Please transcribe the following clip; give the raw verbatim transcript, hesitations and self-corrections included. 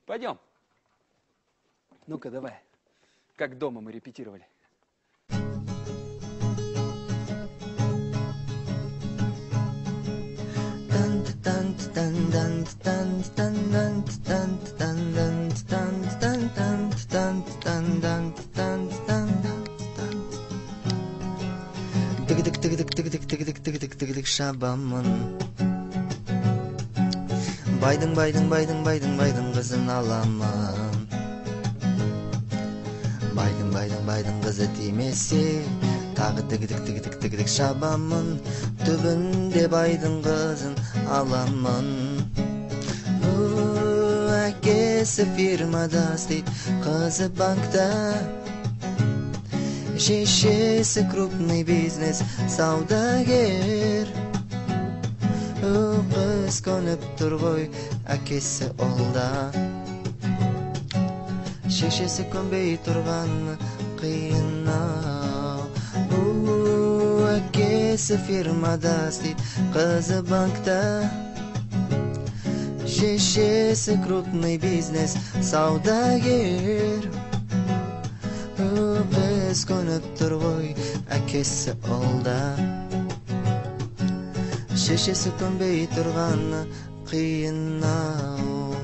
Пойдем. Ну-ка, давай. Как дома мы репетировали. Шабамын байдың байдың байдың байдың байдың қызын аламын байдың байдың байдың қызы тимесе тағы тігідік тігідік тігідік шабамын түбінде байдың қызын аламын әкесі фирмада істейді қызы банкта шешесі крупный бизнес саудагер қыз көніп тұр ғой әкесі олда шешесі көнбей тұрғаны қиын ау әкесі фирмада істейді қызы банкта шешесі крупный бизнес саудагер қыз көніп тұр ғой әкесі олда шешесі көнбей тұрғаны қиын ау